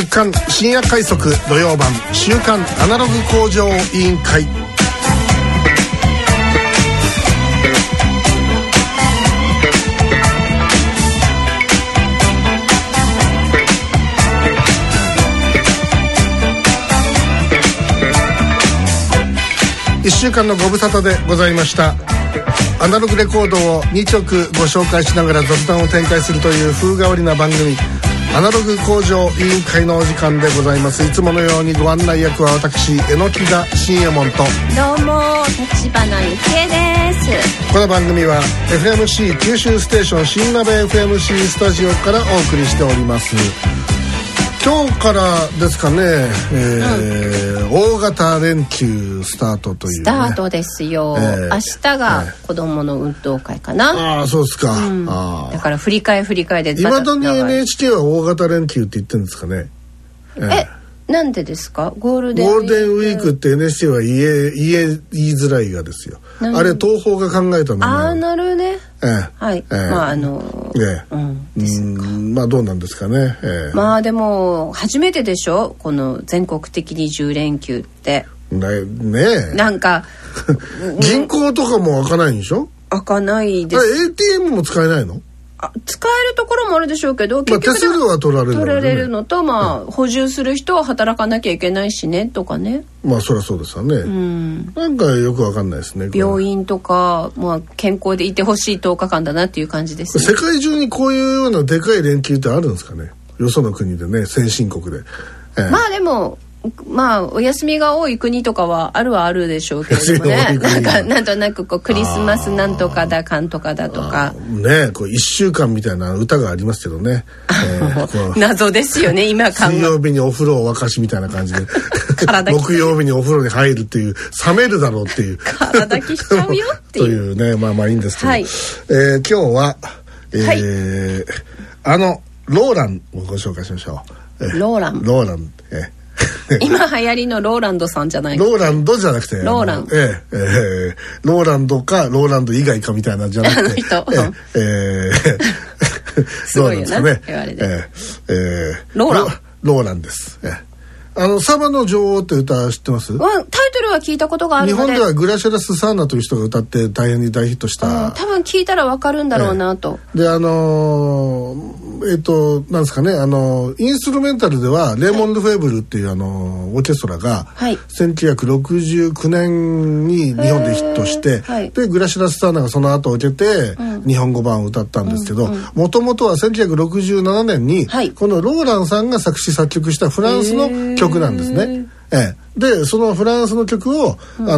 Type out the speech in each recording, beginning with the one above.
刊深夜快速土曜版週刊アナログ工場委員会。1週間のご無沙汰でございました。アナログレコードを2曲ご紹介しながら雑談を展開するという風変わりな番組、アナログ工場委員会のお時間でございます。いつものようにご案内役は私榎田信右衛門と、 どうも立花幸恵です。 この番組は FMC 九州ステーション新鍋 FMC スタジオからお送りしております。今日からですかね、大型連休スタートという、ね、 スタートですよ、明日が子どもの運動会かな、 ああそうですか、 だから振り替えでいまだに NHK は大型連休って言ってるんですかね。 なんでですか。ゴールデンウィークって NHK は言いづらいがですよ。あれ東宝が考えたの。 なるね。はい。まあどうなんですかね。 まあでも初めてでしょ、この全国的に10連休って。 ね。 なんか銀行とかも開かないんでしょ。開かないです。 ATM も使えないの。 使えるところもあるでしょうけど、 結局手数料は取られるのと、補充する人は働かなきゃいけないしねとかね。 まあそりゃそうですよね、なんかよくわかんないですね。 病院とか、健康でいてほしい10日間だなっていう感じですね。 世界中にこういうようなでかい連休ってあるんですかね。よその国でね、先進国で、まあでもお休みが多い国とかはあるでしょうけれどもね。なんとなくクリスマスなんとかだかんとかだとかね、1週間みたいな歌がありますけどね、 謎ですよね今水曜日にお風呂を沸かしみたいな感じで木曜日にお風呂に入るっていう、冷めるだろうっていう体きしちゃうよっていうというね、まあいいんですけど、今日は、ローランをご紹介しましょう。 ローラン今流行りのローランドさんじゃない。 ローランドじゃなくてローラン、 ローランドかローランド以外かみたいなんじゃなくてすごいよな、言われてローランです。サバの女王って歌知ってます？ タイトルは聞いたことがあるので。 日本ではグラシャラス・サーナという人が歌って大変に大ヒットした、 多分聞いたらわかるんだろうなと。 でなんですかね、インストゥルメンタルではレーモンド・フェーブルっていうオーケストラが、1969年に日本でヒットして、でグラシャラス・サーナがその後を受けて、日本語版を歌ったんですけど、もともとは1967年に、このローランさんが作詞作曲したフランスの曲なんですね。でそのフランスの曲を、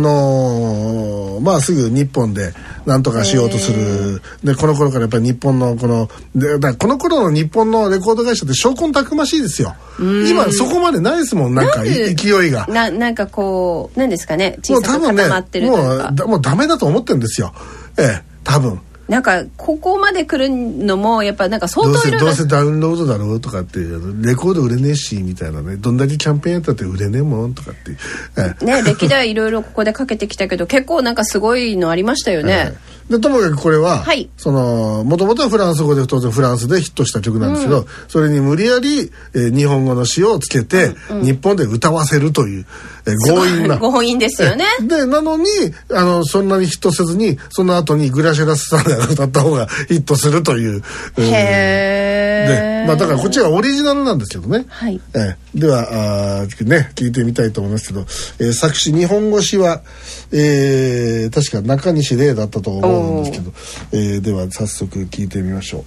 すぐ日本でなんとかしようとする。でこの頃からやっぱり日本のこの頃の日本のレコード会社って証拠たくましいですよ。今そこまでないですもん、なんか勢いが。 なんかこうなんですかね、小さく固まってるというか、 もうダメだと思ってるんですよ。多分。 なんかここまで来るのもやっぱなんか相当いろいろ、 どうせダウンロードだろうとかってレコード売れねえしみたいなね、どんだけキャンペーンやったって売れねえもんとかってね、歴代いろいろここでかけてきたけど結構なんかすごいのありましたよね。 でともかくこれはもともとはフランス語で当然フランスでヒットした曲なんですけど、それに無理やり、日本語の詞をつけて、日本で歌わせるという、 強引ですよね。 でなのにそんなにヒットせずにその後にグラシャラスさんが歌った方がヒットするという。でだからこっちはオリジナルなんですけどね。では聞いてみたいと思いますけど、作詞日本語詞は、確か中西礼だったと思うんですけど、では早速聞いてみましょう。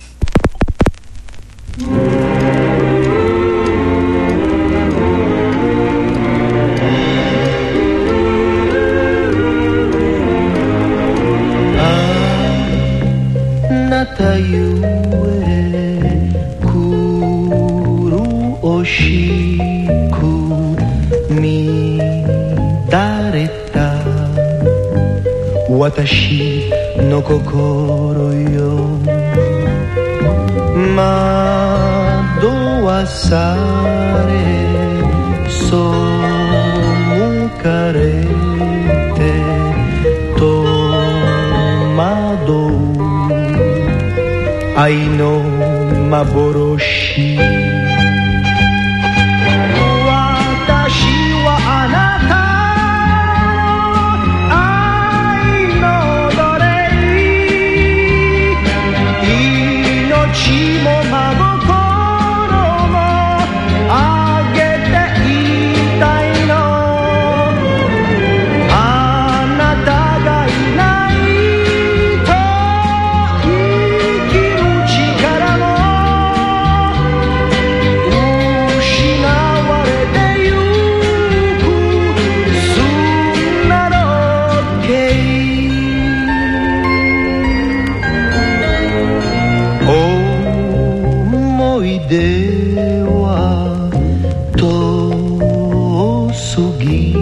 あなたゆえ苦しく乱れた私の心よ、惑わされ背かれて戸惑う愛の幻、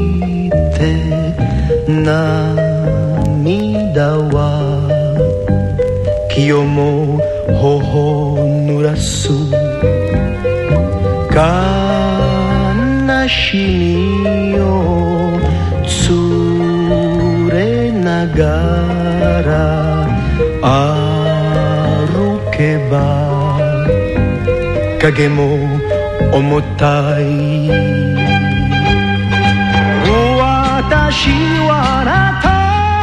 て涙は清も頬濡らす悲しみを連れながら歩けば影も重たい私はあなた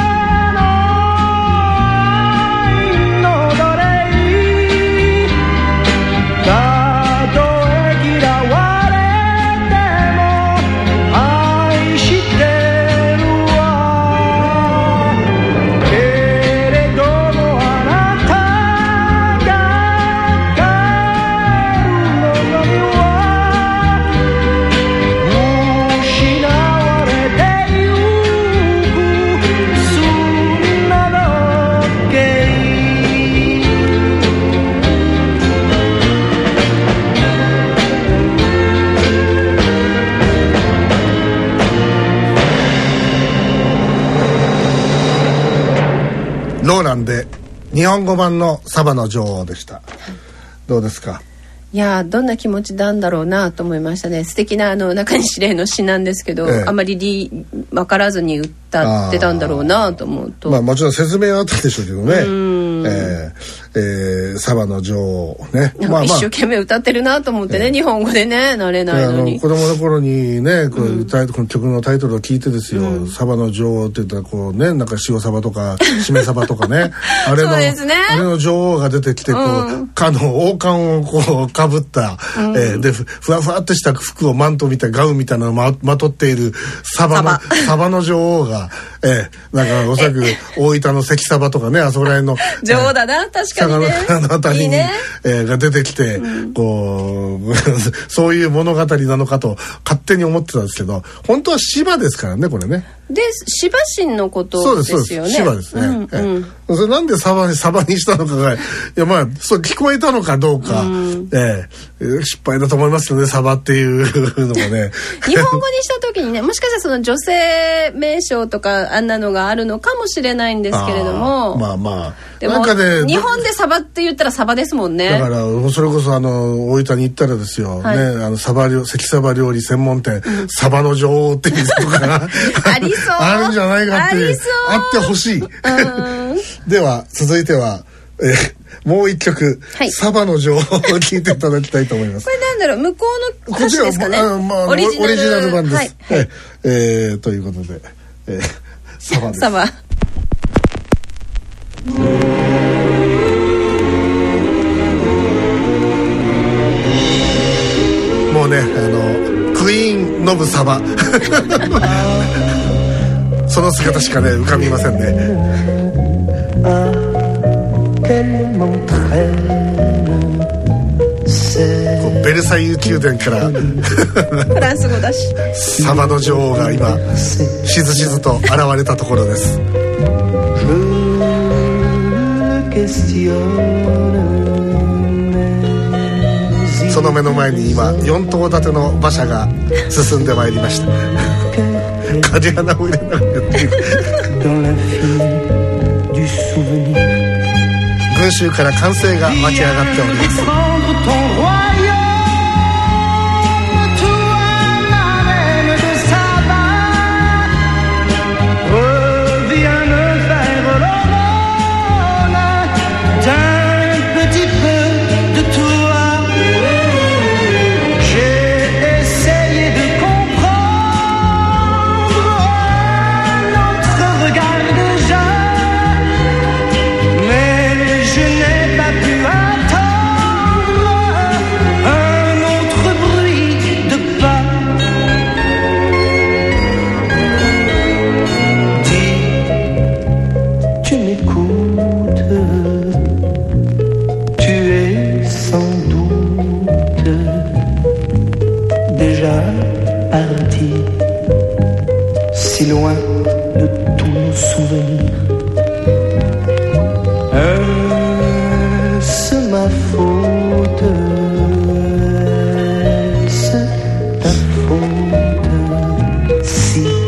ローランで日本語版のサバの女王でした。どうですか？ いやどんな気持ちなんだろうなと思いましたね。素敵な中西礼の詩なんですけど、あまり分からずに歌ってたんだろうなと思うと、 もちろん説明はあったでしょうけどね。サバの女王ね、 一生懸命歌ってるなと思ってね、日本語でね慣れないのに。 子供の頃にねこの曲のタイトルを聞いてですよ、サバの女王って言ったらこうねなんか塩サバとかしめサバとかねあれの女王が出てきてこう、王冠をこうかぶった、でふわふわっとした服をマントみたいガウンみたいなのをまとっているサバの女王が、なんかおそらく大分の関サバとかねあそこら辺の女王だな確かにねあたりにが出てきて、こうそういう物語なのかと勝手に思ってたんですけど、本当は芝ですからねこれね。 で芝神のことですよね。 芝ですね。それなんでサバにしたのかがそう聞こえたのかどうか、失敗だと思いますよねサバっていうのもね。 日本語にした時にねもしかしたらその女性名称とかあんなのがあるのかもしれないんですけれども、でもなんかね日本でサバって言ったらサバですもんね。 だからそれこそ大分に行ったらですよ、関サバ料理専門店、サバの女王っていうとかありそうあるんじゃないかっていうあってほしい。では続いては、もう一曲、サバの女王を聴いていただきたいと思います。 これなんだろう向こうの歌詞ですかね。オリジナル版です。 ということで、サバです。 サバもうねクイーンノブサバその姿しかね浮かびませんね。ベルサイユ宮殿からフランス語だしサバの女王が今しずしずと現れたところです。その目の前に今4頭立ての馬車が進んでまいりました。梶穴を入れながらやっていく。群衆から歓声が湧き上がっております。 Si loin de tous nos souvenirs. Est-ce ma faute? Est-ce ta faute? Si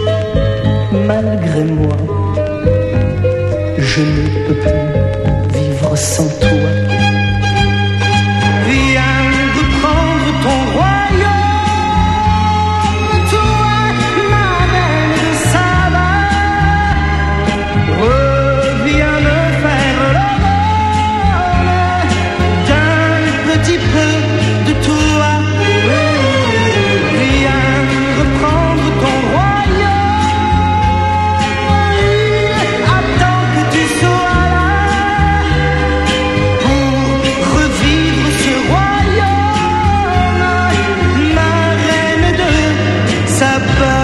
je ne peux plus vivre sans toi. Viens reprendre ton royaume, toi ma reine de Saba. Reviens me faire l'aumône d'un petit peu de toi. Viens reprendre ton royaume, attends que tu sois là pour revivre ce royaume, ma reine de Saba.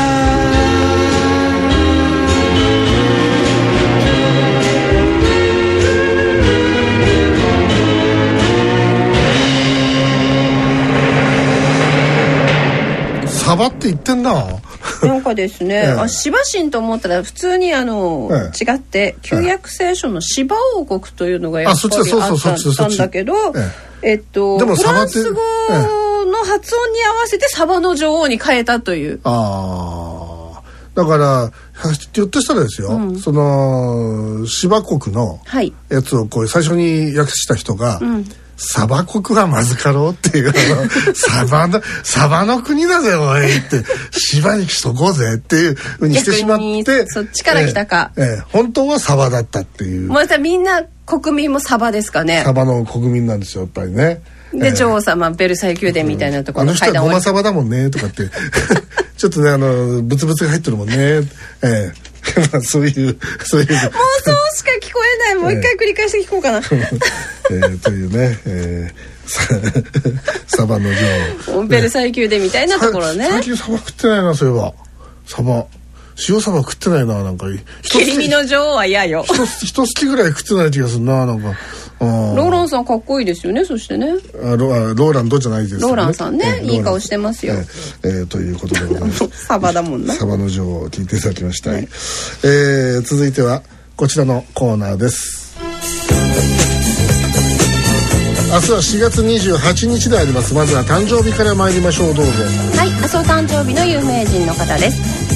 サバって言ってんな。 なんかですね、シバ神と思ったら普通に違って旧約聖書のシバ王国というのがやっぱりあったんだけど、フランス語の発音に合わせてサバの女王に変えたという。 ああ、だからひょっとしたらですよ、そのシバ国のやつをこう最初に訳した人が、サバ国はまずかろうっていうサバの国だぜおいってシバにしとこうぜっていうふうにしてしまってそっちから来たか、 本当はサバだったっていう。 またみんな国民もサバですかね。 サバの国民なんですよやっぱりね。 で女王様ベルサイユ宮殿みたいなところの階段あの人はゴマサバだもんねとかってちょっとねブツブツが入ってるもんね。まあそういう妄想しか聞こえない。もう一回繰り返して聞こうかな。というね、サバの女王ベルサイユ宮殿みたいなところね。 最近サバ食ってないな。そういえばサバ塩サバ食ってないな。なんか切り身の女王は嫌よ。 一月ぐらい食ってない気がするな。なんかローランさんかっこいいですよね。そしてねローランドじゃないですね。 ローランさんね、いい顔してますよ。 ということでございますサバだもんな。 サバの女王を聞いていただきました、続いてはこちらのコーナーです。明日は4月28日であります。まずは誕生日から参りましょう。どうぞ。 はい、明日お誕生日の有名人の方です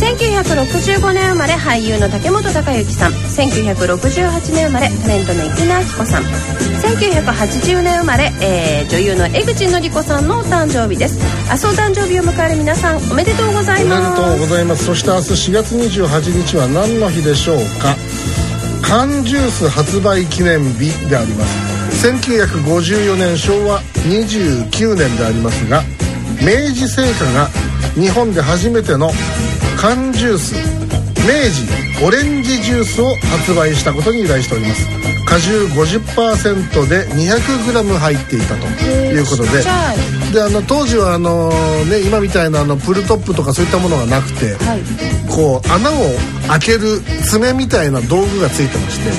。1965年生まれ俳優の竹本孝之さん。1968年生まれタレントの池田明子さん。1980年生まれ、女優の江口のり子さんのお誕生日です。明日お誕生日を迎える皆さんおめでとうございます。 おめでとうございます。そして明日4月28日は何の日でしょうか。缶ジュース発売記念日であります。1954年昭和29年でありますが、明治製菓が日本で初めての缶ジュース明治オレンジジュースを発売したことに由来しております。果汁 50% で 200g 入っていたということで、当時は今みたいなプルトップとかそういったものがなくて、こう穴を開ける爪みたいな道具がついてまして、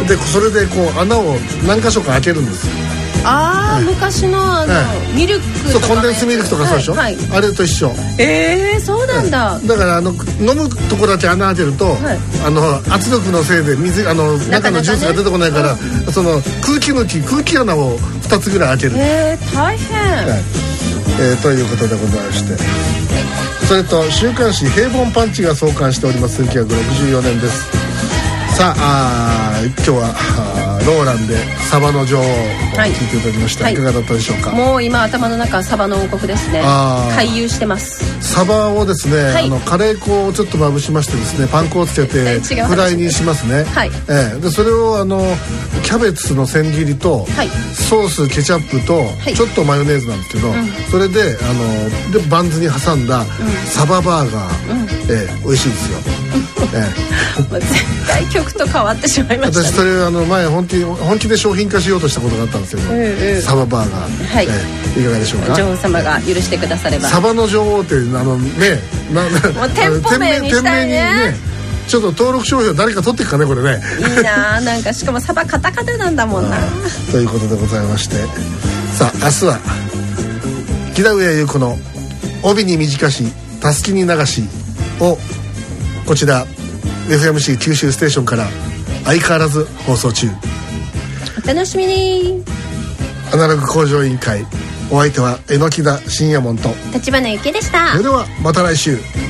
でそれでこう穴を何箇所か開けるんですよ。 昔のミルクとか、 コンデンスミルクとかそうでしょ、あれと一緒。 そうなんだ。 だから飲むところだけ穴開けると、圧力のせいで水中のジュースが出てこないから、その空気穴を2つぐらい開ける。 大変、 ということでございまして、それと週刊誌平凡パンチが創刊しております1964年です。さあ、今日はローランでサバの女王を聞いていただきました、いかがだったでしょうか。 もう今頭の中はサバの王国ですね。回遊してます。 サバをですね、カレー粉をちょっとまぶしましてですね、パン粉をつけてフライにしますね。でそれをキャベツの千切りと、ソースケチャップと、ちょっとマヨネーズなんですけど、それでバンズに挟んだサババーガー、美味しいですよ。 絶対曲と変わってしまいましたね。 私それ前本気で商品化しようとしたことがあったんですけど、サババーガー、いかがでしょうか。 女王様が許してくだされば。 サバの女王ってもう店舗名にしたいね。 ちょっと登録商標誰か取っていくかねこれね。 いいな。なんかしかもサバカタカタなんだもんな。 ということでございまして、さあ明日は木田上優子の帯に短したすきに流しをこちら FMC 九州ステーションから相変わらず放送中。 お楽しみに。 アナログ向上委員会、お相手は榎田信也門と立花由紀でした。 それではまた来週。